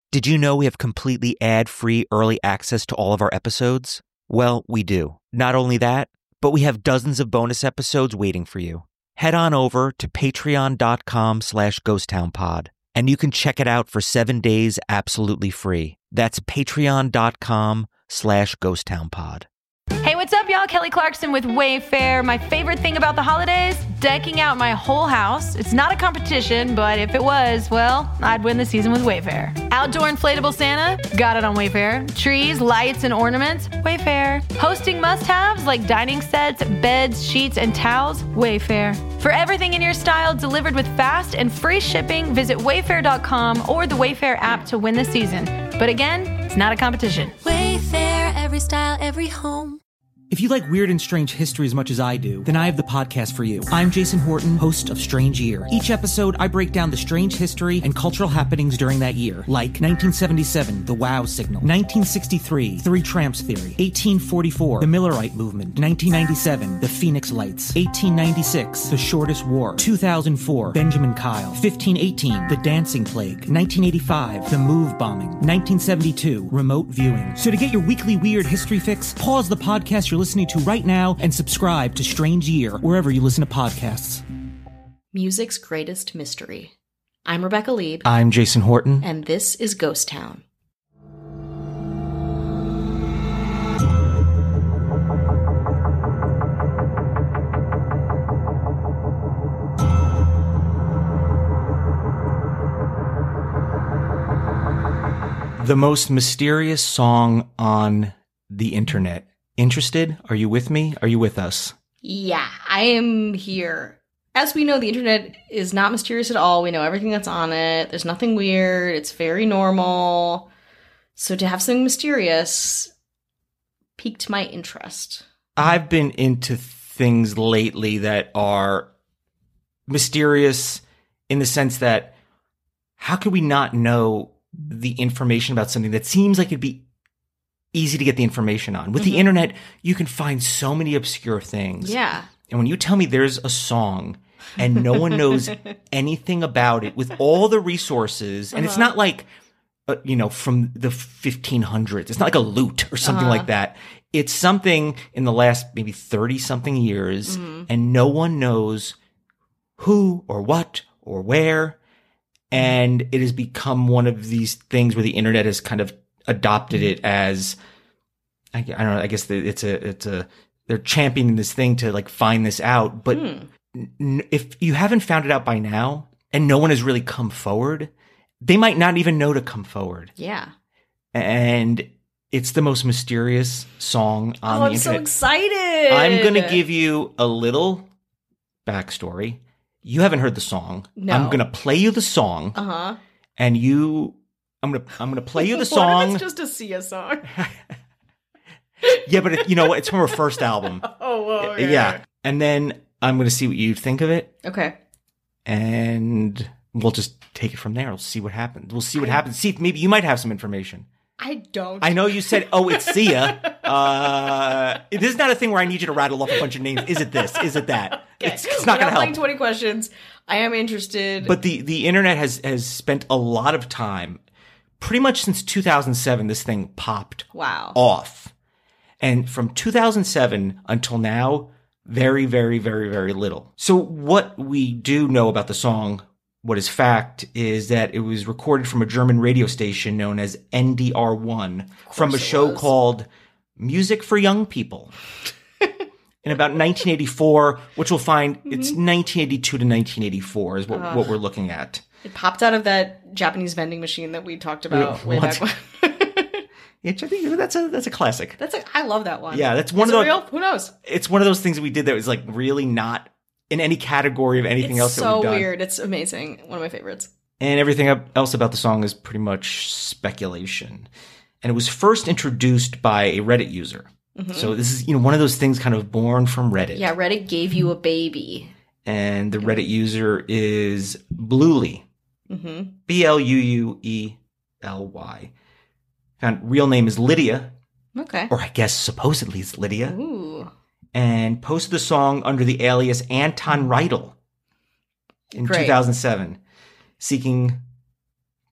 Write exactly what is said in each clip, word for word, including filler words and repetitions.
Did you know we have completely ad-free early access to all of our episodes? Well, we do. Not only that, but we have dozens of bonus episodes waiting for you. Head on over to patreon.com slash ghosttownpod, and you can check it out for seven days absolutely free. That's patreon.com slash ghosttownpod. Hey, what's up, y'all? Kelly Clarkson with Wayfair. My favorite thing about the holidays? Decking out my whole house. It's not a competition, but if it was, well, I'd win the season with Wayfair. Outdoor inflatable Santa? Got it on Wayfair. Trees, lights, and ornaments? Wayfair. Hosting must-haves like dining sets, beds, sheets, and towels? Wayfair. For everything in your style delivered with fast and free shipping, visit wayfair dot com or the Wayfair app to win the season. But again, it's not a competition. Wayfair, every style, every home. If you like weird and strange history as much as I do, then I have the podcast for you. I'm Jason Horton, host of Strange Year. Each episode, I break down the strange history and cultural happenings during that year, like nineteen seventy-seven, the Wow Signal, nineteen sixty-three, Three Tramps Theory, eighteen forty-four, the Millerite Movement, nineteen ninety-seven, the Phoenix Lights, eighteen ninety-six, the Shortest War, two thousand four, Benjamin Kyle, fifteen eighteen, the Dancing Plague, nineteen eighty-five, the Move Bombing, nineteen seventy-two, remote viewing. So to get your weekly weird history fix, pause the podcast you're listening to right now and subscribe to Strange Year wherever you listen to podcasts. Music's greatest mystery. I'm Rebecca Lieb. I'm Jason Horton. And this is Ghost Town. The most mysterious song on the internet. Interested? Are you with me? Are you with us? Yeah, I am here. As we know, the internet is not mysterious at all. We know everything that's on it. There's nothing weird. It's very normal. So to have something mysterious piqued my interest. I've been into things lately that are mysterious in the sense that how could we not know the information about something that seems like it'd be easy to get the information on? With mm-hmm. the internet, you can find so many obscure things. Yeah. And when you tell me there's a song and no one knows anything about it with all the resources, and uh-huh. it's not like, uh, you know, from the fifteen hundreds. It's not like a lute or something uh-huh. like that. It's something in the last maybe thirty something years, mm-hmm. and no one knows who or what or where. And it has become one of these things where the internet has kind of adopted it as, I, I don't know, I guess it's a, it's a, they're championing this thing to like find this out. But hmm. n- if you haven't found it out by now and no one has really come forward, they might not even know to come forward. Yeah. And it's the most mysterious song on oh, the I'm internet. I'm so excited. I'm going to give you a little backstory. You haven't heard the song. No. I'm going to play you the song. Uh-huh. And you, I'm going to, I'm going to play you the song. What if it's just a Sia song? Yeah, but it, you know what? It's from her first album. Oh, whoa, okay. Yeah. And then I'm going to see what you think of it. Okay. And we'll just take it from there. We'll see what happens. We'll see what I, happens. See if maybe you might have some information. I don't. I know you said, oh, it's Sia. Uh, this is not a thing where I need you to rattle off a bunch of names. Is it this? Is it that? Okay. It's, it's not going to help. Playing twenty questions. I am interested. But the, the internet has, has spent a lot of time, pretty much since two thousand seven, this thing popped wow. off. And from two thousand seven until now, very, very, very, very little. So what we do know about the song, what is fact, is that it was recorded from a German radio station known as N D R one from a show was. called Music for Young People. In about nineteen eighty-four, which we'll find mm-hmm. it's nineteen eighty-two to nineteen eighty-four is what, uh, what we're looking at. It popped out of that Japanese vending machine that we talked about way back when. Yeah, I think that's a that's a classic. That's a, I love that one. Yeah, that's one Is of it those. Real? Who knows? It's one of those things that we did that was like really not in any category of anything it's else that so we've done. Weird. It's amazing. One of my favorites. And everything else about the song is pretty much speculation. And it was first introduced by a Reddit user. Mm-hmm. So this is, you know, one of those things kind of born from Reddit. Yeah, Reddit gave you a baby. And the Reddit user is Bluely. Mm-hmm. B L U U E L Y. And real name is Lydia. Okay. Or I guess supposedly it's Lydia. Ooh. And posted the song under the alias Anton Reidel in Great. two thousand seven, seeking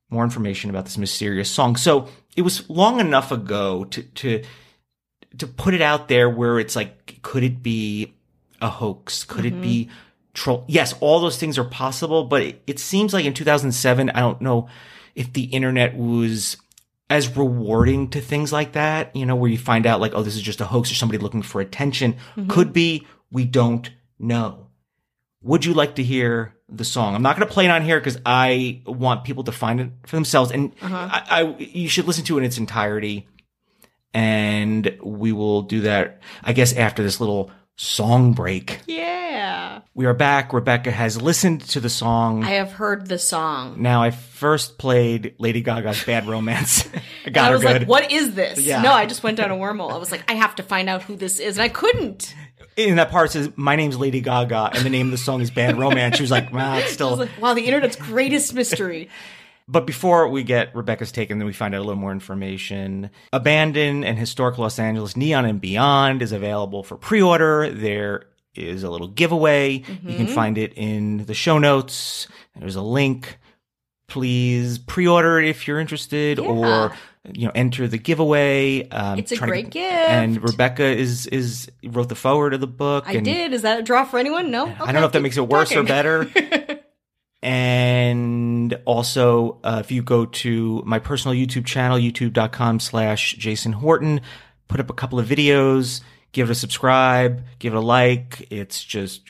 more information about this mysterious song. So it was long enough ago to, to, to put it out there where it's like, could it be a hoax? Could mm-hmm. it be troll? Yes, all those things are possible, but it, it seems like in two thousand seven, I don't know if the internet was as rewarding to things like that, you know, where you find out like, oh, this is just a hoax or somebody looking for attention. Mm-hmm. Could be. We don't know. Would you like to hear the song? I'm not going to play it on here because I want people to find it for themselves. And uh-huh. I, I, you should listen to it in its entirety. And we will do that, I guess, after this little song break. Yeah. We are back. Rebecca has listened to the song. I have heard the song. Now, I first played Lady Gaga's Bad Romance. I got and I her was good. like, what is this? Yeah. No, I just went down a wormhole. I was like, I have to find out who this is. And I couldn't. In that part, it says, my name's Lady Gaga, and the name of the song is Bad Romance. She was like, wow, it's still... I was like, wow, the internet's greatest mystery. But before we get Rebecca's take, and then we find out a little more information, Abandoned and Historic Los Angeles Neon and Beyond is available for pre-order. There is a little giveaway. Mm-hmm. You can find it in the show notes. There's a link. Please pre-order it if you're interested, yeah. or you know, enter the giveaway. Um, it's a great get, gift. And Rebecca is is wrote the forward of the book. I and did. Is that a draw for anyone? No. Okay. I don't know if that makes it worse talking. or better. And also, uh, if you go to my personal YouTube channel, youtube.com slash Jason Horton, put up a couple of videos, give it a subscribe, give it a like. It's just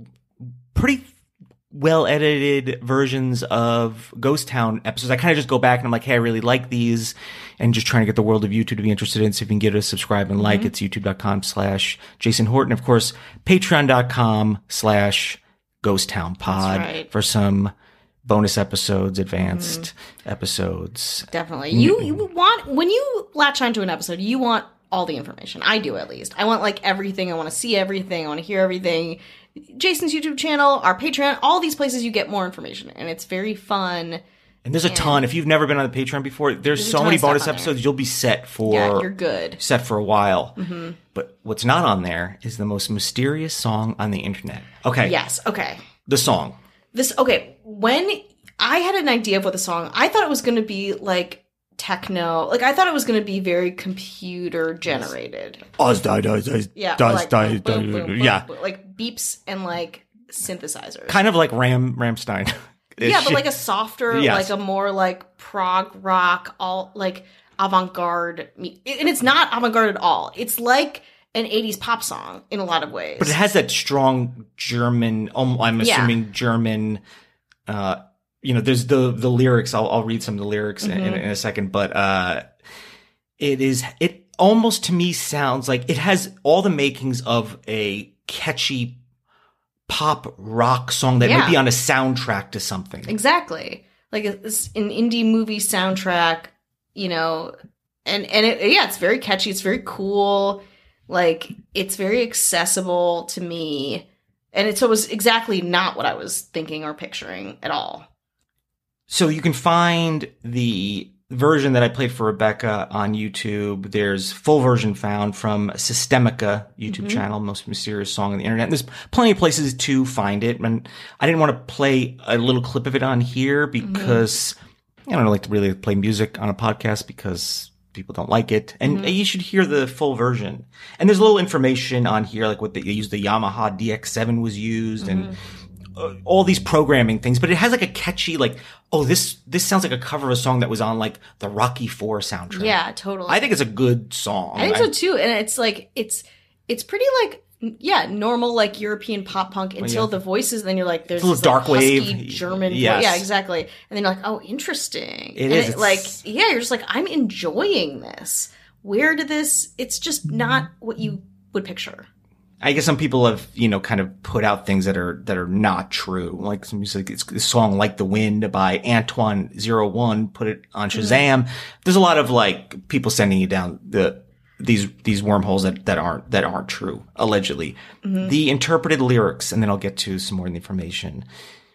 pretty well edited versions of Ghost Town episodes. I kind of just go back and I'm like, hey, I really like these, and just trying to get the world of YouTube to be interested in. So if you can get it a subscribe and like, mm-hmm. it's youtube.com slash Jason Horton. Of course, patreon.com slash Ghost Town Pod right. for some bonus episodes, advanced mm-hmm. episodes. Definitely. You, you want, when you latch onto an episode, you want all the information. I do, at least. I want like everything. I want to see everything. I want to hear everything. Jason's YouTube channel, our Patreon, all these places you get more information, and it's very fun. And there's a and ton. If you've never been on the Patreon before, there's, there's so many bonus episodes. There. You'll be set for yeah, you're good. Set for a while. Mm-hmm. But what's not on there is the most mysterious song on the internet. Okay. Yes. Okay. The song. This. Okay. When I had an idea of what the song, I thought it was going to be like techno. Like I thought it was going to be very computer generated. Oz die dies dies yeah, dies like, dies boom, boom, boom, yeah, boom, like beeps and like synthesizers. Kind of like Ram Rammstein. Yeah, but like a softer, yes. like a more like prog rock, all like avant-garde. And it's not avant-garde at all. It's like an eighties pop song in a lot of ways. But it has that strong German, um, I'm assuming yeah. German, uh, you know, there's the, the lyrics. I'll, I'll read some of the lyrics mm-hmm. in, in a second, but, uh, it is, it almost to me sounds like it has all the makings of a catchy pop rock song that yeah. might be on a soundtrack to something. Exactly. Like it's an indie movie soundtrack, you know, and, and it, yeah, it's very catchy. It's very cool. Like it's very accessible to me. And it, so it was exactly not what I was thinking or picturing at all. So you can find the version that I played for Rebecca on YouTube. There's full version found from Systemica YouTube mm-hmm. channel, most mysterious song on the internet. And there's plenty of places to find it. And I didn't want to play a little clip of it on here because mm-hmm. I don't like to really play music on a podcast because people don't like it. And mm-hmm. you should hear the full version. And there's a little information on here, like what they used, the Yamaha D X seven was used mm-hmm. and uh, all these programming things, but it has like a catchy, like, oh, this, this sounds like a cover of a song that was on like the Rocky four soundtrack. Yeah, totally. I think it's a good song. I think so too. And it's like, it's, it's pretty like, yeah, normal like European pop punk until well, yeah. the voices, and then you're like, there's this dark like, wave husky German, yes. yeah, exactly. And then you're like, oh, interesting. It and is it, like, yeah, you're just like, I'm enjoying this. Where did this? It's just not what you would picture. I guess some people have, you know, kind of put out things that are that are not true. Like some music, it's a song like "The Wind" by Antoine Zero One. Put it on Shazam. Mm-hmm. There's a lot of like people sending you down the these these wormholes that that aren't that aren't true, allegedly. Mm-hmm. The interpreted lyrics, and then I'll get to some more information.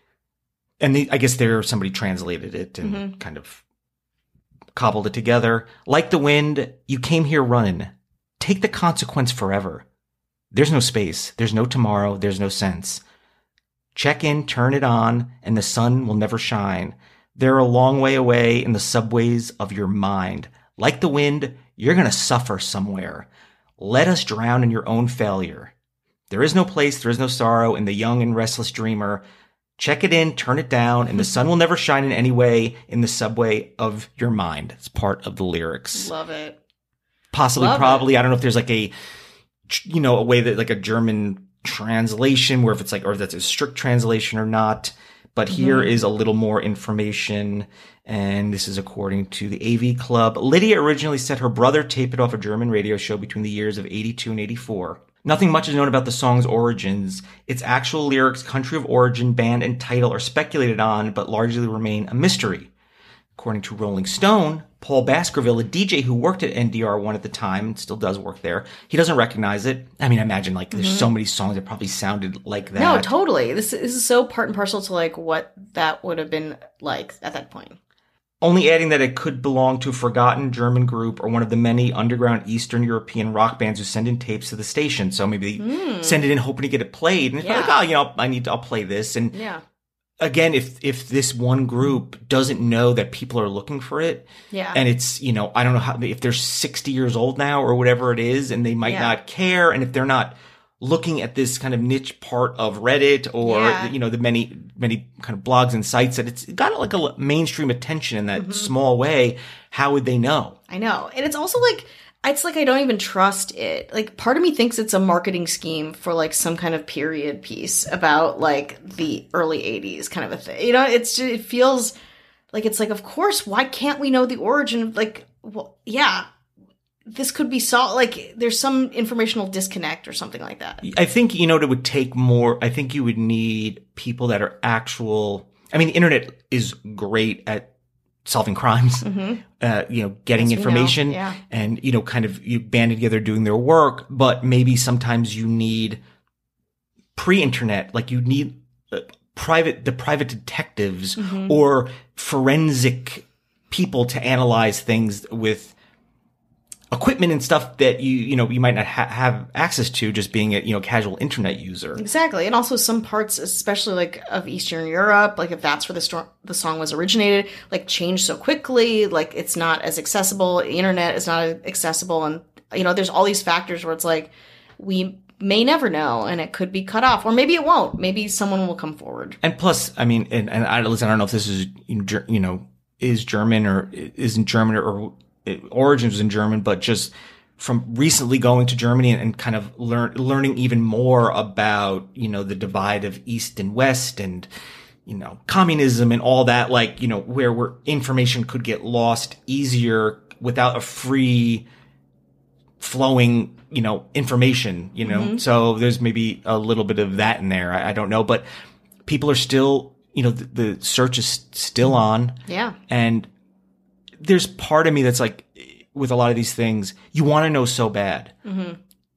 And the, I guess there somebody translated it and mm-hmm. kind of cobbled it together. Like the wind, you came here running. Take the consequence forever. There's no space. There's no tomorrow. There's no sense. Check in, turn it on, and the sun will never shine. They're a long way away in the subways of your mind. Like the wind, you're going to suffer somewhere. Let us drown in your own failure. There is no place, there is no sorrow in the young and restless dreamer. Check it in, turn it down, and the sun will never shine in any way in the subway of your mind. It's part of the lyrics. Love it. Possibly, Love probably. it. I don't know if there's like a, you know, a way that like a German translation where if it's like, or if that's a strict translation or not. But here is a little more information, and this is according to the A V Club. Lydia originally said her brother taped it off a German radio show between the years of eighty-two and eighty-four. Nothing much is known about the song's origins. Its actual lyrics, country of origin, band, and title are speculated on, but largely remain a mystery. According to Rolling Stone, Paul Baskerville, a D J who worked at N D R one at the time and still does work there, he doesn't recognize it. I mean, I imagine like there's mm-hmm. so many songs that probably sounded like that. No, totally. This, this is so part and parcel to like what that would have been like at that point. Only adding that it could belong to a forgotten German group or one of the many underground Eastern European rock bands who send in tapes to the station. So maybe they mm. send it in hoping to get it played. And it's yeah. like, oh, you know, I need to, I'll play this. And yeah. again, if if this one group doesn't know that people are looking for it, yeah. and it's, you know, I don't know how, if they're sixty years old now or whatever it is, and they might yeah. not care, and if they're not looking at this kind of niche part of Reddit or, yeah. you know, the many, many kind of blogs and sites that it's got like a mainstream attention in that mm-hmm. small way, how would they know? I know. And it's also like, it's like I don't even trust it. Like, part of me thinks it's a marketing scheme for like some kind of period piece about like the early eighties kind of a thing. You know, it's just, it feels like it's like, of course, why can't we know the origin of like, well, yeah, this could be solved. Like, there's some informational disconnect or something like that. I think, you know, it would take more. I think you would need people that are actual. I mean, the internet is great at solving crimes, mm-hmm. uh, you know, getting yes, information yeah. and, you know, kind of you banded together doing their work. But maybe sometimes you need pre-internet, like you need uh, private, the private detectives mm-hmm. or forensic people to analyze things with equipment and stuff that you, you know, you might not ha- have access to just being a, you know, casual internet user. Exactly. And also some parts, especially like of Eastern Europe, like if that's where the, sto- the song was originated, like changed so quickly, like it's not as accessible. The internet is not as accessible. And, you know, there's all these factors where it's like, we may never know and it could be cut off, or maybe it won't. Maybe someone will come forward. And plus, I mean, and, and I, listen, I don't know if this is, you know, is German or isn't German or, or origins was in German, but just from recently going to Germany and, and kind of learn, learning even more about, you know, the divide of East and West and, you know, communism and all that, like, you know, where, where information could get lost easier without a free flowing, you know, information, you know, mm-hmm. so there's maybe a little bit of that in there. I, I don't know, but people are still, you know, the, the search is still on. Yeah. And there's part of me that's like, with a lot of these things, you want to know so bad. Mm-hmm.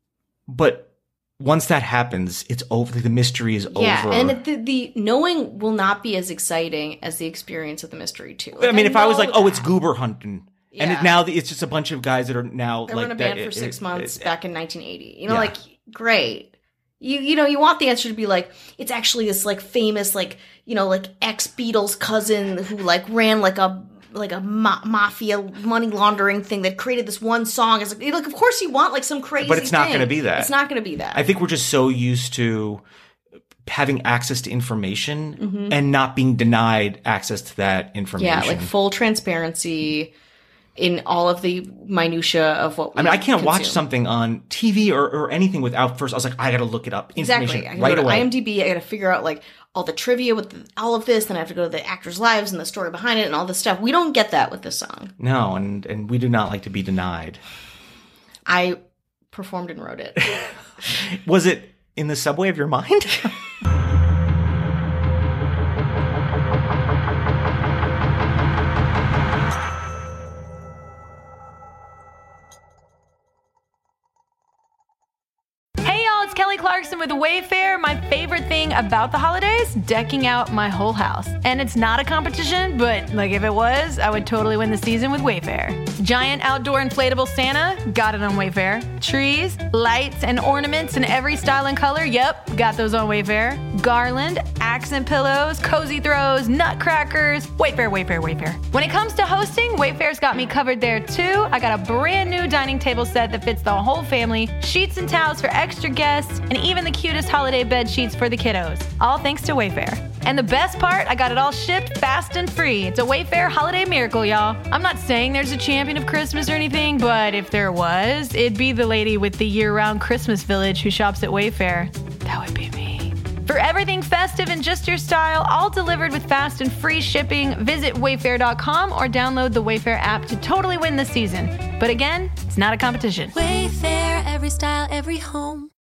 But once that happens, it's over. The mystery is yeah, over. Yeah, and the, the knowing will not be as exciting as the experience of the mystery, too. Like, I mean, I if I was like, oh, it's goober hunting. Yeah. And it, now it's just a bunch of guys that are now they like. They were in a band that, for it, six it, months it, back in nineteen eighty. You know, yeah. like, great. You you know, you want the answer to be like, it's actually this like famous, like, you know, like ex-Beatles cousin who like ran like a like a ma- mafia money laundering thing that created this one song. It's like, like, of course you want like some crazy But it's not thing. going to be that. It's not going to be that. I think we're just so used to having access to information mm-hmm. and not being denied access to that information. Yeah, like full transparency in all of the minutia of what we I mean, I can't consume. watch something on T V or, or anything without first, I was like, I got to look it up. Exactly. I right go to away. IMDb, I got to figure out like all the trivia with the, all of this, then I have to go to the actors' lives and the story behind it and all this stuff. We don't get that with this song. No, and, and we do not like to be denied. I performed and wrote it. Was it in the subway of your mind? Kelly Clarkson with Wayfair. My favorite thing about the holidays, decking out my whole house. And it's not a competition, but like if it was, I would totally win the season with Wayfair. Giant outdoor inflatable Santa, got it on Wayfair. Trees, lights, and ornaments in every style and color, yep, got those on Wayfair. Garland, accent pillows, cozy throws, nutcrackers, Wayfair, Wayfair, Wayfair. When it comes to hosting, Wayfair's got me covered there too. I got a brand new dining table set that fits the whole family, sheets and towels for extra guests, and even the cutest holiday bed sheets for the kiddos. All thanks to Wayfair. And the best part, I got it all shipped fast and free. It's a Wayfair holiday miracle, y'all. I'm not saying there's a champion of Christmas or anything, but if there was, it'd be the lady with the year-round Christmas village who shops at Wayfair. That would be me. For everything festive and just your style, all delivered with fast and free shipping, visit wayfair dot com or download the Wayfair app to totally win this season. But again, it's not a competition. Wayfair, every style, every home.